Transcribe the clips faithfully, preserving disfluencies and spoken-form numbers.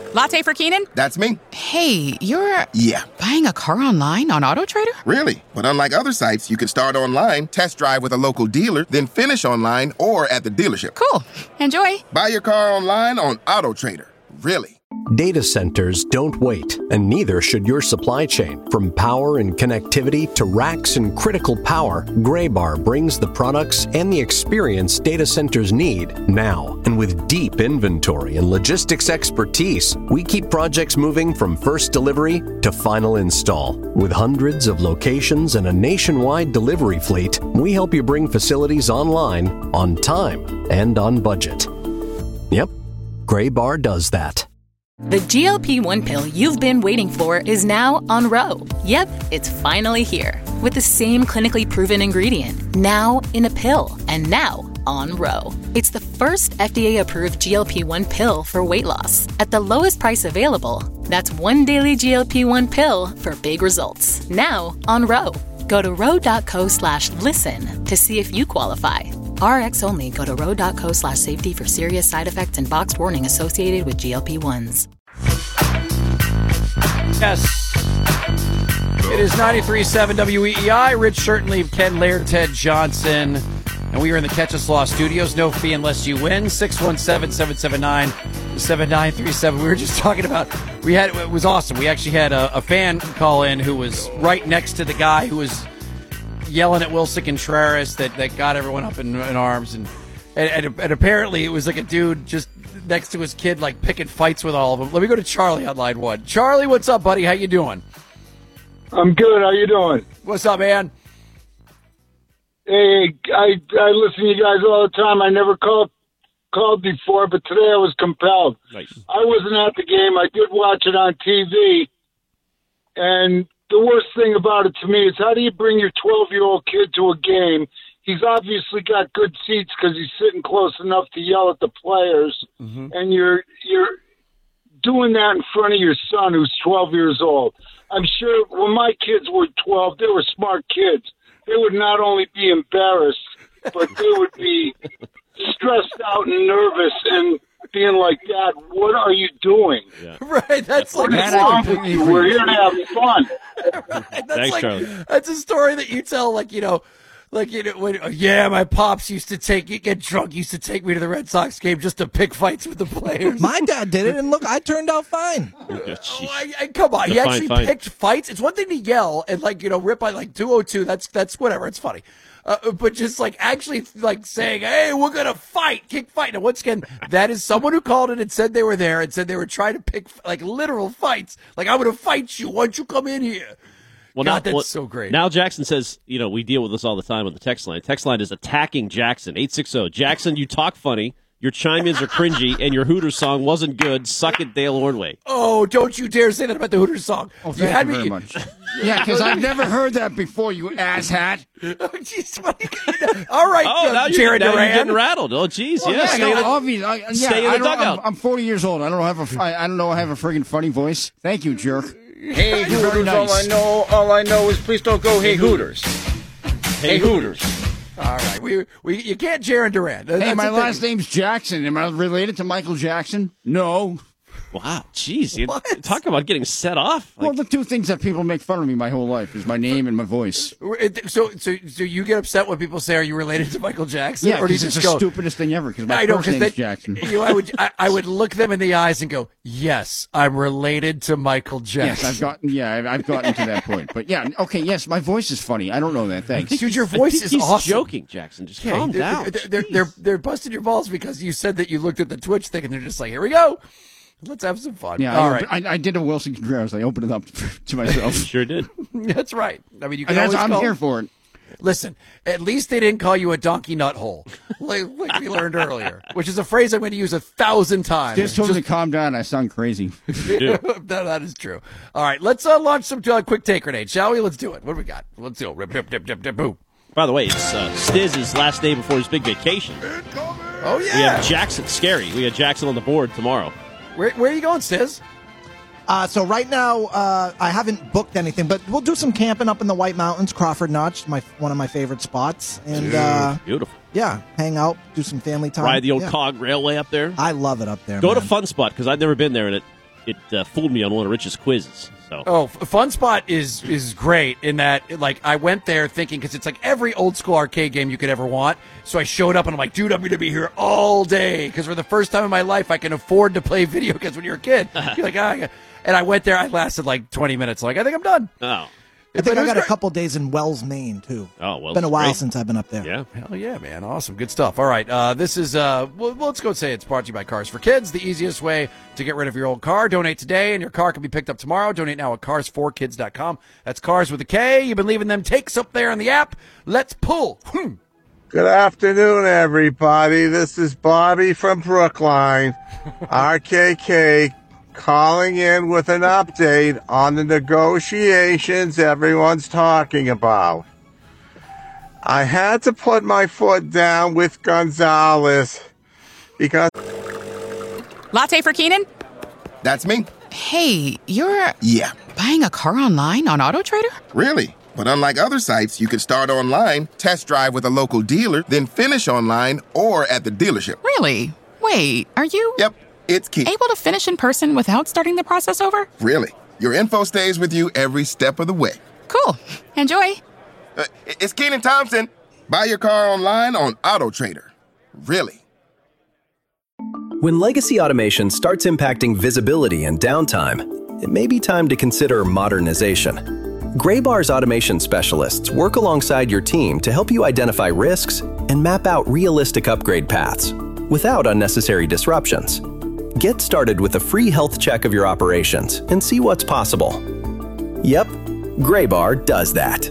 Latte for Keenan? That's me. Hey, you're... Yeah. Buying a car online on AutoTrader? Really? But unlike other sites, you can start online, test drive with a local dealer, then finish online or at the dealership. Cool. Enjoy. Buy your car online on AutoTrader. Really. Data centers don't wait, and neither should your supply chain. From power and connectivity to racks and critical power, Graybar brings the products and the experience data centers need now. And with deep inventory and logistics expertise, we keep projects moving from first delivery to final install. With hundreds of locations and a nationwide delivery fleet, we help you bring facilities online, on time, and on budget. Yep, Graybar does that. The G L P one pill you've been waiting for is now on Ro. Yep, it's finally here. With the same clinically proven ingredient. Now in a pill. And now on Ro. It's the first F D A-approved G L P one pill for weight loss. At the lowest price available. That's one daily G L P one pill for big results. Now on Ro. Go to ro.co slash listen to see if you qualify. R X only. Go to ro.co slash safety for serious side effects and boxed warning associated with G L P ones. Yes. It is ninety-three point seven W E E I. Rich Shirtleaf, Ken Laird, Ted Johnson. And we are in the Catch Us Law studios. No fee unless you win. six one seven, seven seven nine, seven nine three seven. We were just talking about, we had, it was awesome. We actually had a, a fan call in who was right next to the guy who was yelling at Wilson Contreras that, that got everyone up in, in arms. And, and, and, and apparently it was like a dude just next to his kid, like picking fights with all of them. Let me go to Charlie on line one. Charlie, what's up, buddy? How you doing? I'm good. How you doing? What's up, man? Hey, I I listen to you guys all the time. I never called called before, but today I was compelled. Nice. I wasn't at the game. I did watch it on T V, and the worst thing about it to me is how do you bring your twelve-year-old kid to a game? He's obviously got good seats because he's sitting close enough to yell at the players, mm-hmm. and you're you're doing that in front of your son who's twelve years old. I'm sure when my kids were twelve, they were smart kids. They would not only be embarrassed, but they would be stressed out and nervous and being like, Dad, what are you doing? Yeah. Right, that's like what's wrong with you? We're here to have fun. Right, that's Thanks, like, Charlie. That's a story that you tell, like, you know, like, you know, when, yeah, my pops used to take, get drunk, used to take me to the Red Sox game just to pick fights with the players. My dad did it, and look, I turned out fine. Oh, I, I, come on, The he fine, actually fine. picked fights. It's one thing to yell and, like, you know, rip by like two oh two. That's that's whatever. It's funny. Uh, but just like actually like saying, hey, we're going to fight, kick fight. Now, once again, that is someone who called it and said they were there and said they were trying to pick like literal fights. Like, I'm going to fight you. Why don't you come in here? Well, God, now, that's well, so great. Now Jackson says, you know, we deal with this all the time on the text line. Text line is attacking Jackson. eight six zero. Jackson, you talk funny. Your chime-ins are cringy, and your Hooters song wasn't good. Suck it, Dale Ordway. Oh, don't you dare say that about the Hooters song. Oh, thank you, had you very me, much. Yeah, because I've never heard that before, you asshat. Oh, geez, all right, oh, uh, now, you're, Jared now Duran. you're getting rattled. Oh, geez, Well, yeah. yeah, Stay no, in the, obvious, I, yeah, stay in I the don't- dugout. I'm, I'm forty years old. I don't have a. I, I don't know. I have a friggin' funny voice. Thank you, jerk. Hey, You're very Hooters, all I nice. know, all I know is please don't go, hey, Hooters. Hey, Hooters. All right, we we you can't Jared Duran. That's Hey, my the last thing. name's Jackson. Am I related to Michael Jackson? No. Wow, jeez. you- What? Talk about getting set off. Like, Well, the two things that people make fun of me my whole life is my name and my voice. So, so, so you get upset when people say, "Are you related to Michael Jackson?" Yeah, or do you because it's just the go, stupidest thing ever. Because my I know, first 'cause name's they- Jackson. You know, I would, I, I would look them in the eyes and go, "Yes, I'm related to Michael Jackson." Yes, I've gotten. Yeah, I've, I've gotten to that point. But yeah, okay. Yes, my voice is funny. I don't know that. Thanks. Dude, your I voice think is he's awesome. joking, Jackson. Just Okay, calm they're, down. They're, they're, they're, they're busting your balls because you said that you looked at the Twitch thing and they're just like, "Here we go, let's have some fun." Yeah, all I, right, I, I did a Wilson Contreras. I opened it up to myself. Sure did. that's right. I mean, you can And that's, always I'm call- here for it. Listen, at least they didn't call you a donkey nut hole, like, like we learned earlier, which is a phrase I'm going to use a thousand times. Just told me to calm down. I sound crazy. that, that is true. All right, let's uh, launch some uh, quick take grenades, shall we? Let's do it. What do we got? Let's do it. Rip, rip, dip, dip, dip, boom. By the way, it's uh, Stiz's last day before his big vacation. Oh, yeah. We have Jackson. Scary. We have Jackson on the board tomorrow. Where, where are you going, Stiz? Uh, so right now, uh, I haven't booked anything, but we'll do some camping up in the White Mountains, Crawford Notch, my one of my favorite spots, and uh, Beautiful. yeah, hang out, do some family time. Ride the old yeah. cog railway up there. I love it up there. Go man. to Fun Spot because I've never been there, and it it uh, fooled me on one of Rich's quizzes. So. Oh, Fun Spot is is great in that, like, I went there thinking, because it's like every old school arcade game you could ever want. So I showed up and I'm like, dude, I'm going to be here all day because for the first time in my life I can afford to play video games when you're a kid. You're like, ah, and I went there. I lasted like twenty minutes. Like, I think I'm done. Oh. I think But it I was got great. a couple days in Wells, Maine, too. Oh, well, It's been a while great. since I've been up there. Yeah. Hell yeah, man. Awesome. Good stuff. All right. Uh, this is, uh, well, let's go say it's brought to you by Cars for Kids, the easiest way to get rid of your old car. Donate today, and your car can be picked up tomorrow. Donate now at cars for kids dot com. That's Cars with a K. You've been leaving them takes up there in the app. Let's pull. Hmm. Good afternoon, everybody. This is Bobby from Brookline, R K K, calling in with an update on the negotiations everyone's talking about. I had to put my foot down with Gonzalez because... Latte for Keenan? That's me. Hey, you're Yeah. buying a car online on AutoTrader? Really? But unlike other sites, you can start online, test drive with a local dealer, then finish online or at the dealership. Really? Wait, are you Yep, it's key. able to finish in person without starting the process over? Really. Your info stays with you every step of the way. Cool. Enjoy. Uh, it's Keenan Thompson. Buy your car online on AutoTrader. Really. When legacy automation starts impacting visibility and downtime, it may be time to consider modernization. Graybar's automation specialists work alongside your team to help you identify risks and map out realistic upgrade paths without unnecessary disruptions. Get started with a free health check of your operations and see what's possible. Yep, Graybar does that.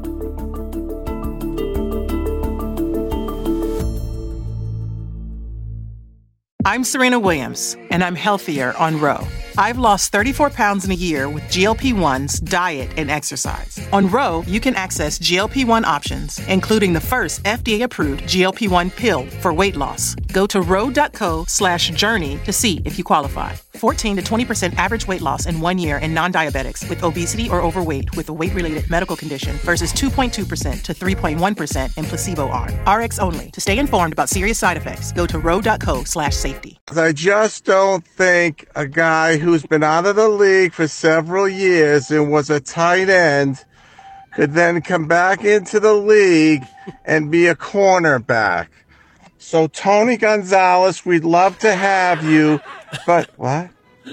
I'm Serena Williams, and I'm healthier on Row. I've lost thirty-four pounds in a year with G L P ones, diet, and exercise. On Row, you can access G L P one options, including the first F D A-approved G L P one pill for weight loss. Go to row.co slash journey to see if you qualify. fourteen to twenty percent average weight loss in one year in non-diabetics with obesity or overweight with a weight-related medical condition versus two point two percent to three point one percent in placebo arm. R X only. To stay informed about serious side effects, go to row.co slash safety. I just don't think a guy who's been out of the league for several years and was a tight end could then come back into the league and be a cornerback. So, Tony Gonzalez, we'd love to have you, but what?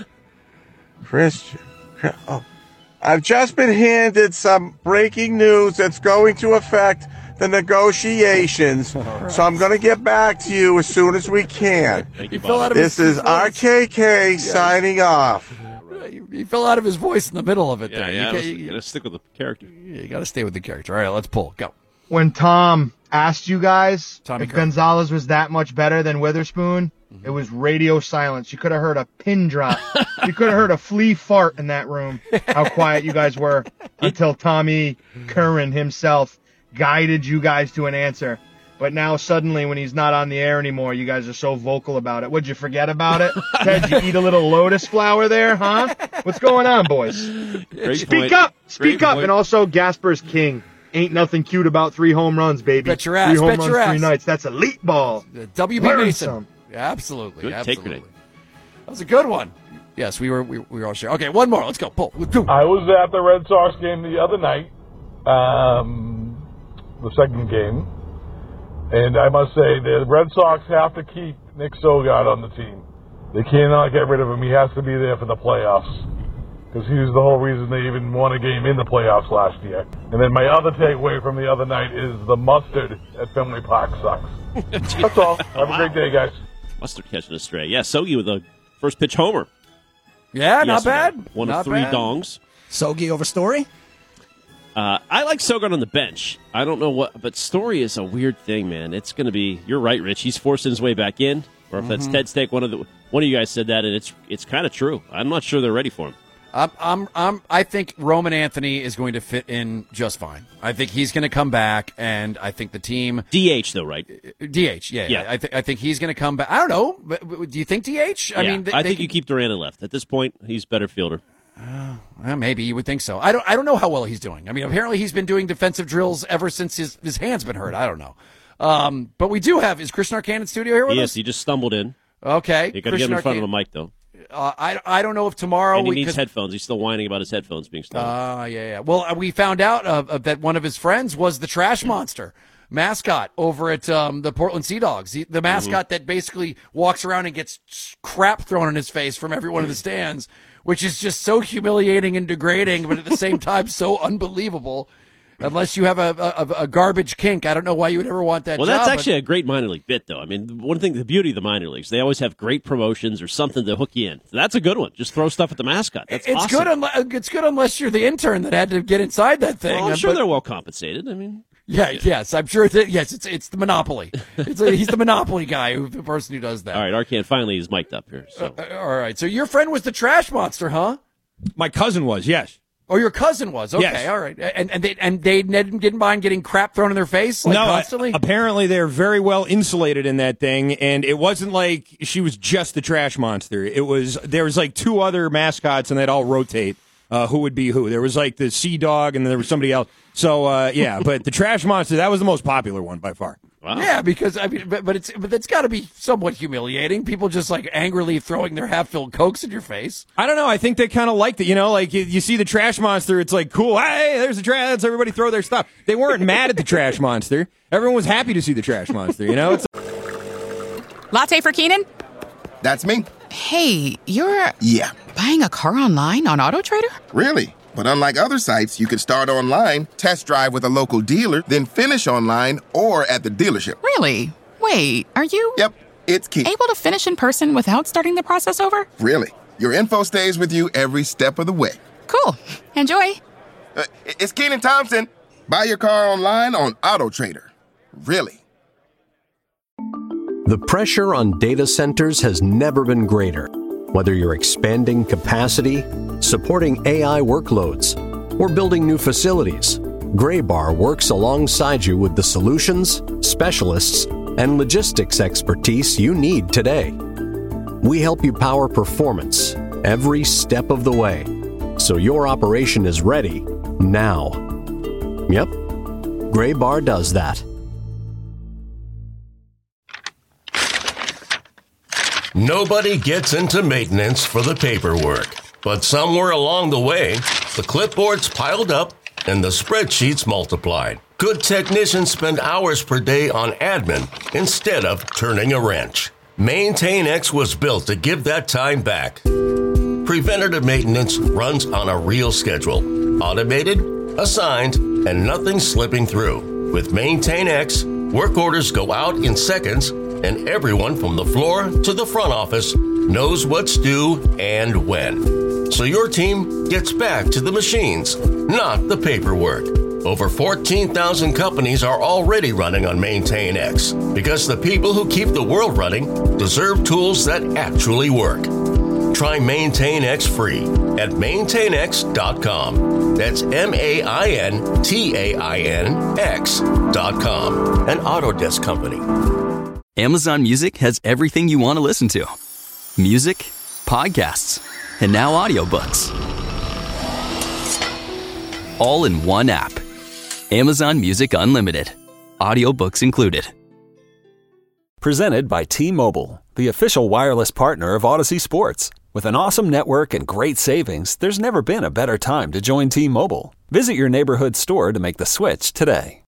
Christian. Oh. I've just been handed some breaking news that's going to affect the negotiations, right. So I'm going to get back to you as soon as we can. Thank you, this is R K K yes. signing off. He fell out of his voice in the middle of it. Yeah, there. yeah. You, You gotta stick with the character. You got to stay with the character. All right, let's pull. Go. When Tom asked you guys Tommy if Curran. Gonzalez was that much better than Witherspoon, mm-hmm. It was radio silence. You could have heard a pin drop. You could have heard a flea fart in that room. How quiet you guys were until Tommy Curran himself guided you guys to an answer. But now suddenly when he's not on the air anymore, you guys are so vocal about it. Would you forget about it? Ted, you eat a little lotus flower there, huh? What's going on, boys? Great Speak point. up! Speak Great up! point. And also, Gasper's king. Ain't nothing cute about three home runs, baby. Bet your ass, Three home bet runs, your three ass. nights. That's elite ball. W B Learn Mason. some. Yeah, absolutely. Good take absolutely. grenade. That was a good one. Yes, we were we, we were all sure. Okay, one more. Let's go. Pull. Let's go. I was at the Red Sox game the other night, um, the second game, and I must say the Red Sox have to keep Nick Sogard on the team. They cannot get rid of him. He has to be there for the playoffs because he was the whole reason they even won a game in the playoffs last year. And then my other takeaway from the other night is the mustard at Fenway Park sucks. That's all. Have wow. a great day, guys. Mustard catching a stray. Yeah, Sogi with a first pitch homer. Yeah, not yesterday. bad. One not of three bad. dongs. Sogi over Story? Uh, I like Sogard on the bench. I don't know what, but Story is a weird thing, man. It's going to be. You're right, Rich. He's forcing his way back in, or if that's Mhm. Ted Steak, one of the one of you guys said that, and it's it's kind of true. I'm not sure they're ready for him. I'm, I'm, I'm, I think Roman Anthony is going to fit in just fine. I think he's going to come back, and I think the team D H though, right? D H, yeah, Yeah. yeah. I, th- I think he's going to come back. I don't know. But, but do you think D H? I Yeah, mean, they, I they think can- you keep Duran left. At this point, he's better fielder. Well, maybe you would think so. I don't. I don't know how well he's doing. I mean, apparently he's been doing defensive drills ever since his his hand's been hurt. I don't know. Um, but we do have is Christian Arcane in studio here with Yes, us? he just stumbled in. Okay, You got to get Christian him in front Arcane. of a mic though. Uh, I, I don't know if tomorrow... And he we, needs headphones. He's still whining about his headphones being stolen. Ah, uh, yeah, yeah. Well, uh, we found out uh, uh, that one of his friends was the Trash Monster mascot over at um, the Portland Sea Dogs. He, the mascot mm-hmm. that basically walks around and gets crap thrown in his face from everyone in the stands, which is just so humiliating and degrading, but at the same time so unbelievable. Unless you have a, a, a garbage kink, I don't know why you would ever want that well, job. Well, that's actually a great minor league bit, though. I mean, one thing, the beauty of the minor leagues, they always have great promotions or something to hook you in. That's a good one. Just throw stuff at the mascot. That's it's awesome. good. Unless, it's good unless you're the intern that had to get inside that thing. Well, I'm sure but, they're well compensated. I mean, yeah, yeah. yes, I'm sure that. Yes, it's it's the monopoly. It's a, he's the monopoly guy, who the person who does that. All right, Arcand finally is mic'd up here. So. Uh, all right, so your friend was the Trash Monster, huh? My cousin was, yes. Oh, your cousin was. Okay, yes. all right. And and they and they didn't mind getting crap thrown in their face like no, constantly? Apparently they're very well insulated in that thing, and it wasn't like she was just the Trash Monster. It was there was like two other mascots, and they'd all rotate uh, who would be who. There was like the Sea Dog, and then there was somebody else. So uh, yeah, but the Trash Monster, that was the most popular one by far. Wow. Yeah, because I mean, but, but it's but it's got to be somewhat humiliating. People just like angrily throwing their half-filled Cokes in your face. I don't know. I think they kind of liked it. You know, like you, you see the Trash Monster, it's like cool. Hey, there's the trash. Let's everybody throw their stuff. They weren't mad at the Trash Monster. Everyone was happy to see the Trash Monster. You know. It's Latte for Keenan? That's me. Hey, you're Yeah. buying a car online on AutoTrader? Really? But unlike other sites, you can start online, test drive with a local dealer, then finish online or at the dealership. Really? Wait, are you... Yep, it's key. Able to finish in person without starting the process over? Really. Your info stays with you every step of the way. Cool. Enjoy. Uh, it's Keenan Thompson. Buy your car online on AutoTrader. Really. The pressure on data centers has never been greater. Whether you're expanding capacity, supporting A I workloads, or building new facilities, Graybar works alongside you with the solutions, specialists, and logistics expertise you need today. We help you power performance every step of the way, so your operation is ready now. Yep, Graybar does that. Nobody gets into maintenance for the paperwork, but somewhere along the way, the clipboards piled up and the spreadsheets multiplied. Good technicians spend hours per day on admin instead of turning a wrench. MaintainX was built to give that time back. Preventative maintenance runs on a real schedule, automated, assigned, and nothing slipping through. With MaintainX, work orders go out in seconds, and everyone from the floor to the front office knows what's due and when. So your team gets back to the machines, not the paperwork. Over fourteen thousand companies are already running on MaintainX because the people who keep the world running deserve tools that actually work. Try MaintainX free at maintain x dot com. That's M A I N T A I N X dot com. An Autodesk company. Amazon Music has everything you want to listen to. Music, podcasts, and now audiobooks. All in one app. Amazon Music Unlimited. Audiobooks included. Presented by T-Mobile, the official wireless partner of Odyssey Sports. With an awesome network and great savings, there's never been a better time to join T-Mobile. Visit your neighborhood store to make the switch today.